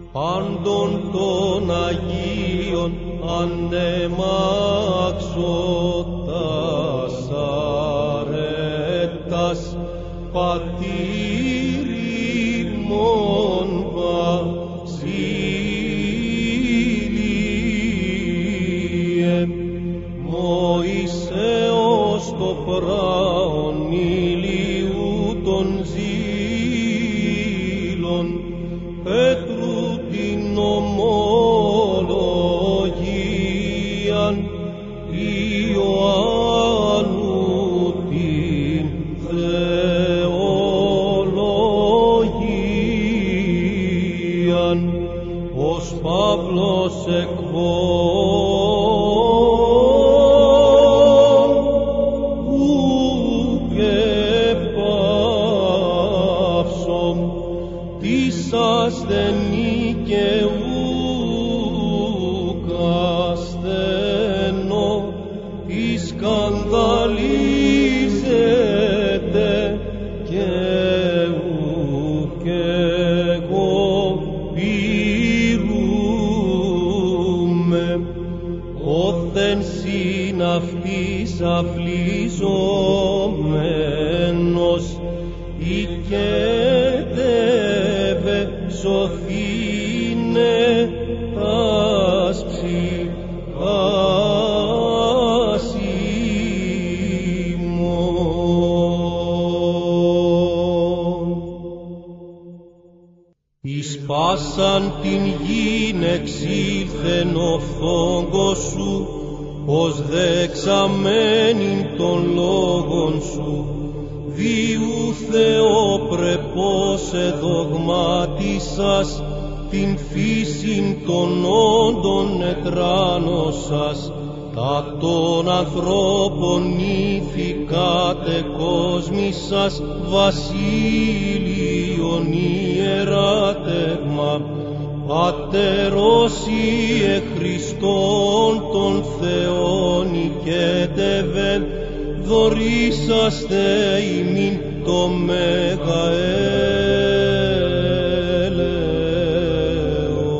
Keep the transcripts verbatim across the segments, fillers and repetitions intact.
πάντων των Αγίων ανεμάξοντας αρέτας πατήρ ημών βασίλειε, Μωυσέως το πράον ηλιού των ζήλων, Πέτρου την ομολογίαν, Ιωάννου την θεολογίαν, ως Παύλος εκβών ου και παύσομ της ασθενή και ουκ ασθενό, της σκανδαλίζεται και ουκ εγώ πειρούμε, όθεν συν αυτής αφλιζόμενος οικέτευε σωθήνε τας ψυχάς ημών. Εις πάσαν την γην εξήλθεν ο φθόγκος σου, ως δεξαμένην των λόγων σου, διού Θεόπρεπος εδογμάτισας την φύσιν των όντων ετράνωσας, τα των ανθρώπων ηθικάτε κόσμησας βασίλειον ιεράτευμα, Πατερός Ιε Χριστόν των Θεών οικέτευεν, δωρήσαστε ημίν το μέγα έλεος.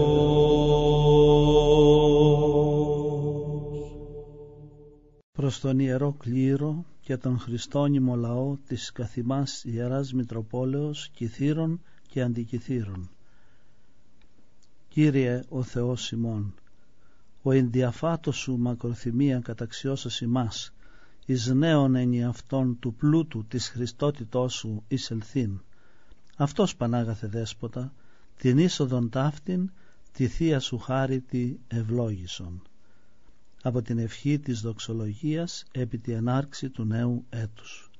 Προς τον Ιερό Κλήρο και τον Χριστόνυμο λαό της καθημάς Ιεράς Μητροπόλεως, Κιθήρων και Αντικιθήρων. Κύριε ο Θεός ημών, ο ενδιαφάτος σου μακροθυμία καταξιώσας ημάς, εις νέον ενιαυτόν του πλούτου της Χριστότητός σου εισελθήν. Αυτός Πανάγαθε Δέσποτα, την είσοδον ταύτην, τη Θεία σου χάριτη ευλόγησον. Από την ευχή της δοξολογίας επί τη ενάρξη του νέου έτους.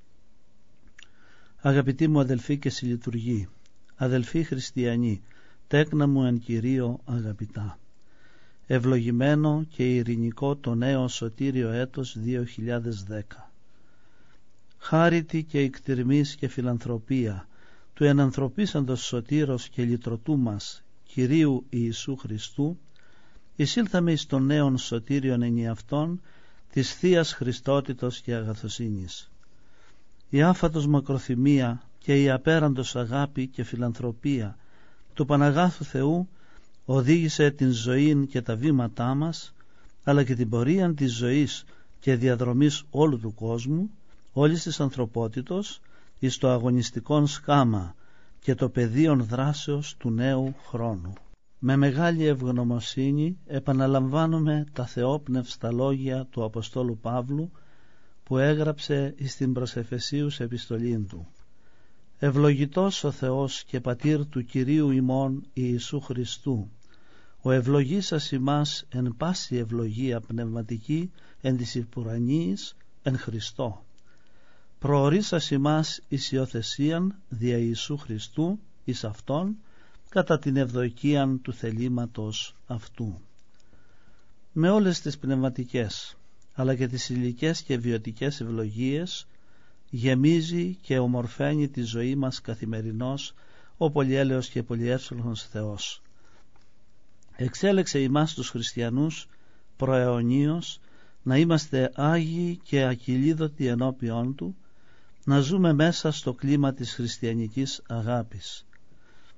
Αγαπητοί μου αδελφοί και συλλειτουργοί, αδελφοί χριστιανοί, τέκνα μου εν Κυρίω αγαπητά, ευλογημένο και ειρηνικό το νέο σωτήριο έτος δύο χιλιάδες δέκα. Χάριτη και εκτιρμής και φιλανθρωπία του ενανθρωπίσαντος σωτήρος και λυτρωτού μας Κυρίου Ιησού Χριστού, εισήλθαμε εις τον νέον σωτήριον ενιαυτόν της Θείας Χριστότητος και αγαθοσύνης. Η άφατος μακροθυμία και η απέραντος αγάπη και φιλανθρωπία του Παναγάθου Θεού οδήγησε την ζωή και τα βήματά μας, αλλά και την πορεία της ζωής και διαδρομής όλου του κόσμου, όλης της ανθρωπότητος, εις το αγωνιστικόν σκάμα και το πεδίον δράσεως του νέου χρόνου. Με μεγάλη ευγνωμοσύνη επαναλαμβάνουμε τα θεόπνευστα λόγια του Αποστόλου Παύλου που έγραψε εις την προς Εφεσίους επιστολήν του. Ευλογητός ο Θεός και Πατήρ του Κυρίου ημών Ιησού Χριστού, ο ευλογήσας ημάς εν πάση ευλογία πνευματική εν της υπουρανίης εν Χριστώ. Προορίσας ημάς εις υιοθεσίαν δια Ιησού Χριστού εις Αυτόν κατά την ευδοκίαν του θελήματος αυτού. Με όλες τις πνευματικές αλλά και τις υλικές και βιωτικές ευλογίες γεμίζει και ομορφαίνει τη ζωή μας καθημερινώς ο πολυέλεος και πολυεύσολος Θεός. Εξέλεξε ημάς τους χριστιανούς προαιωνίως να είμαστε άγιοι και ακυλίδωτοι ενώπιόν Του, να ζούμε μέσα στο κλίμα της χριστιανικής αγάπης.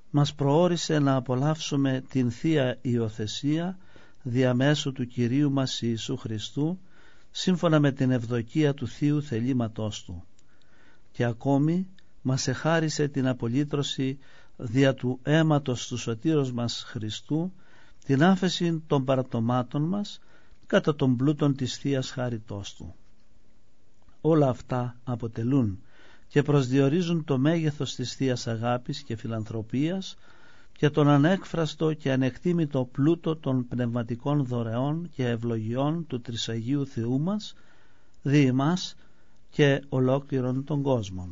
μας προώρισε να απολαύσουμε την Θεία Υιοθεσία διαμέσου του Κυρίου μας Ιησού Χριστού, σύμφωνα με την ευδοκία του Θείου θελήματός Του, και ακόμη μας εχάρισε την απολύτρωση δια του αίματος του σωτήρος μας Χριστού, την άφεση των παραπτωμάτων μας κατά των πλούτων της Θείας χάριτός Του. Όλα αυτά αποτελούν και προσδιορίζουν το μέγεθος της Θείας αγάπης και φιλανθρωπίας και τον ανέκφραστο και ανεκτήμητο πλούτο των πνευματικών δωρεών και ευλογιών του Τρισαγίου Θεού μας, δι' ημάς και ολόκληρων των κόσμων.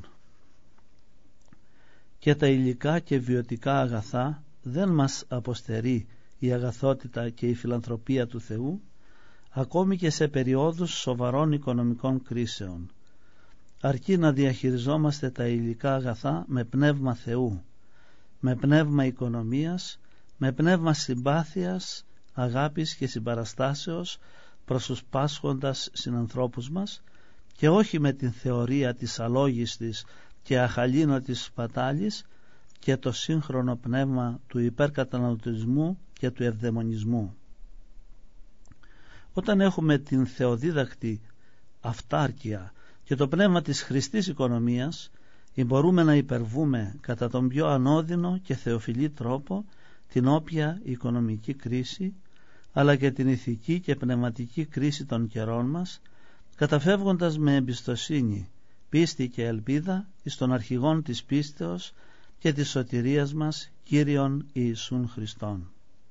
Και τα υλικά και βιωτικά αγαθά δεν μας αποστερεί η αγαθότητα και η φιλανθρωπία του Θεού, ακόμη και σε περιόδους σοβαρών οικονομικών κρίσεων, αρκεί να διαχειριζόμαστε τα υλικά αγαθά με πνεύμα Θεού, με πνεύμα οικονομίας, με πνεύμα συμπάθειας, αγάπης και συμπαραστάσεως προς τους πάσχοντας συνανθρώπους μας, και όχι με την θεωρία της αλόγιστης και αχαλήνωτης σπατάλης και το σύγχρονο πνεύμα του υπερκαταναλωτισμού και του ευδαιμονισμού. Όταν έχουμε την θεοδίδακτη αυτάρκεια και το πνεύμα της χρηστής οικονομίας, μπορούμε να υπερβούμε κατά τον πιο ανώδυνο και θεοφιλή τρόπο την όποια οικονομική κρίση, αλλά και την ηθική και πνευματική κρίση των καιρών μας, καταφεύγοντας με εμπιστοσύνη, πίστη και ελπίδα εις των αρχηγών της πίστεως και της σωτηρίας μας, Κύριον Ιησούν Χριστόν.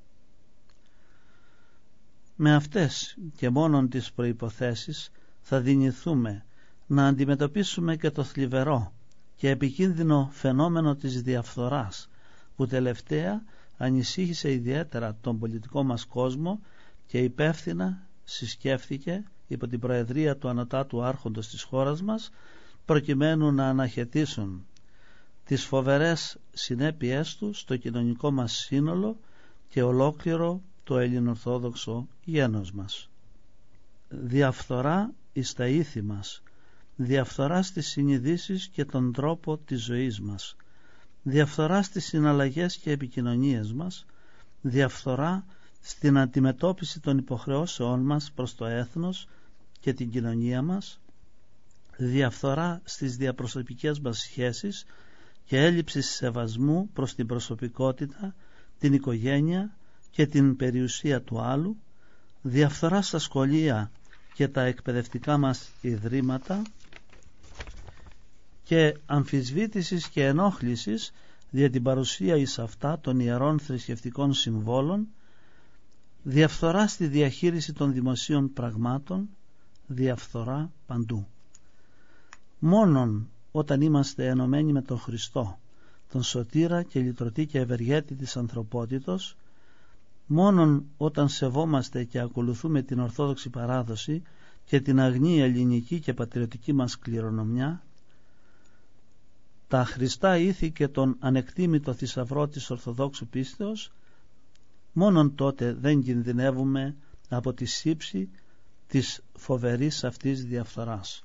Με αυτές και μόνον τις προϋποθέσεις θα δυνηθούμε να αντιμετωπίσουμε και το θλιβερό και επικίνδυνο φαινόμενο της διαφθοράς, που τελευταία ανησύχησε ιδιαίτερα τον πολιτικό μας κόσμο και υπεύθυνα συσκέφθηκε υπό την προεδρία του Ανωτάτου Άρχοντος της χώρας μας, προκειμένου να αναχαιτήσουν τις φοβερές συνέπειές του στο κοινωνικό μας σύνολο και ολόκληρο το ελληνοορθόδοξο γένος μας. Διαφθορά εις τα ήθη μας, διαφθορά στις συνειδήσεις και τον τρόπο της ζωής μας, διαφθορά στις συναλλαγές και επικοινωνίες μας, διαφθορά στην αντιμετώπιση των υποχρεώσεών μας προς το έθνος και την κοινωνία μας, διαφθορά στις διαπροσωπικές μας σχέσεις και έλλειψη σεβασμού προς την προσωπικότητα, την οικογένεια και την περιουσία του άλλου, διαφθορά στα σχολεία και τα εκπαιδευτικά μας ιδρύματα και αμφισβήτησης και ενόχλησης δια την παρουσία εις αυτά των ιερών θρησκευτικών συμβόλων, διαφθορά στη διαχείριση των δημοσίων πραγμάτων, διαφθορά παντού. Μόνον όταν είμαστε ενωμένοι με τον Χριστό, τον σωτήρα και λυτρωτή και ευεργέτη της ανθρωπότητος, μόνον όταν σεβόμαστε και ακολουθούμε την ορθόδοξη παράδοση και την αγνή ελληνική και πατριωτική μας κληρονομιά, τα χρηστά ήθη και τον ανεκτήμητο θησαυρό της Ορθοδόξου πίστεως, μόνον τότε δεν κινδυνεύουμε από τη σύψη της φοβερής αυτής διαφθοράς.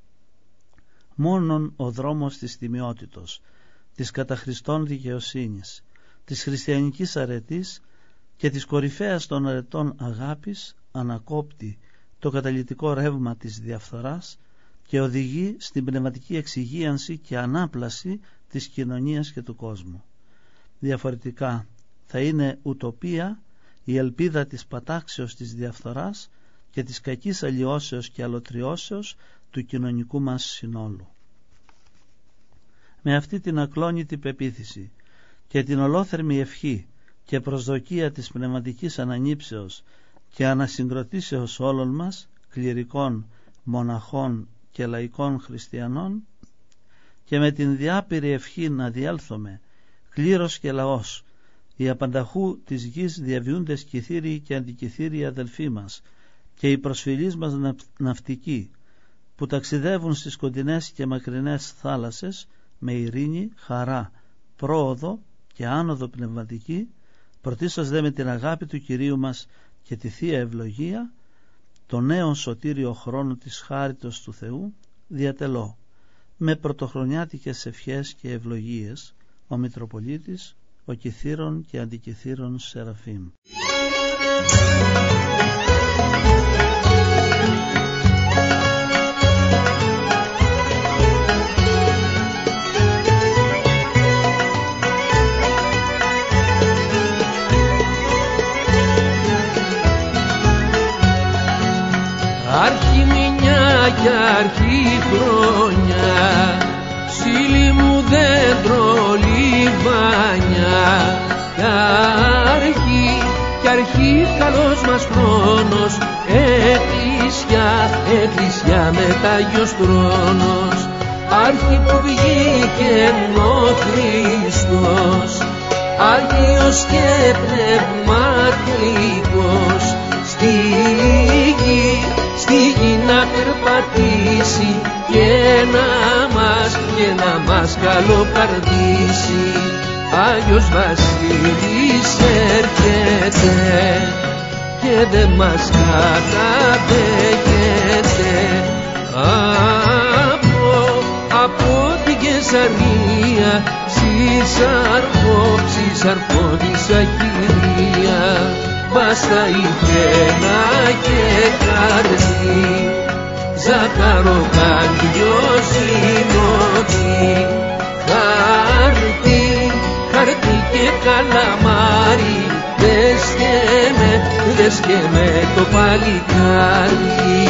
Μόνον ο δρόμος της τιμιότητος, της κατά Χριστόν δικαιοσύνης, της χριστιανικής αρετής και της κορυφαίας των αρετών αγάπης ανακόπτει το καταλυτικό ρεύμα της διαφθοράς και οδηγεί στην πνευματική εξυγίανση και ανάπλαση της κοινωνίας και του κόσμου. Διαφορετικά θα είναι ουτοπία η ελπίδα της πατάξεως της διαφθοράς και της κακής αλλοιώσεως και αλωτριώσεως του κοινωνικού μας συνόλου. Με αυτή την ακλόνητη πεποίθηση και την ολόθερμη ευχή και προσδοκία της πνευματικής ανανύψεως και ανασυγκροτήσεως όλων μας, κληρικών, μοναχών και λαϊκών χριστιανών, και με την διάπειρη ευχή να διέλθουμε κλήρος και λαός, οι απανταχού της γης διαβιούντες κυθύριοι και αντικυθύριοι αδελφοί μας και οι προσφυλείς μας ναυτικοί που ταξιδεύουν στις κοντινές και μακρινές θάλασσες με ειρήνη, χαρά, πρόοδο και άνοδο πνευματική, πρωτίστως δε με την αγάπη του Κυρίου μας και τη Θεία Ευλογία, το νέο σωτήριο χρόνο της χάριτος του Θεού, διατελώ με πρωτοχρονιάτικες ευχές και ευλογίες ο Μητροπολίτης, ο κυθύρων και αντικυθύρων Σεραφείμ. Άρχι μηνιά κι αρχή χρόνια, σύλλη μου δέντρο λιβάνια, κι αρχή, κι αρχή καλός μας χρόνος, εκκλησιά, εκκλησιά μετάγιος θρόνος, άρχι που βγήκε ο Χριστός, Άγιος και πνευματικός, στη γη, στη γη να περπατήσει και να μας, και να μας καλοκαρδίσει. Άγιος Βασίλης έρχεται και δεν μας καταδέχεται. Από, από την Κεσαρία ψησαρχό, ψησαρχώδησα Κυρία, βάστα η πένα και χαρτί, ζαχαροκάντιος συνότι, χαρτί, χαρτί και καλαμάρι, δες και με, δες και με το παλικάρι.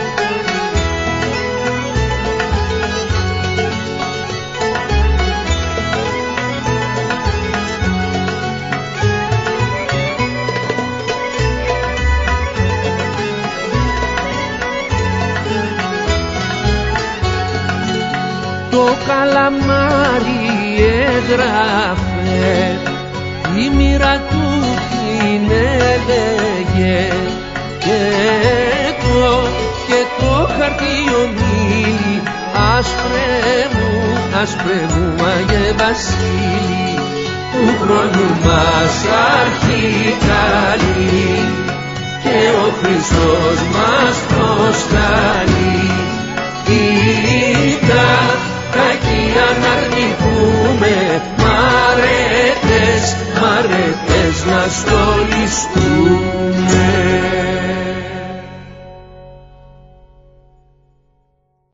Το καλαμάρι έγραφε, η μοίρα του την έλεγε, και το, και το χαρτί ομίλη, άσπρε μου, άσπρε μου Άγιε Βασίλη, του χρόνου μας αρχικαλεί, και ο Χριστός μας προσκαλεί. Κοίτα, κακία να αρνηθούμε, μ' αρέτες, μ' αρέτες να στολιστούμε.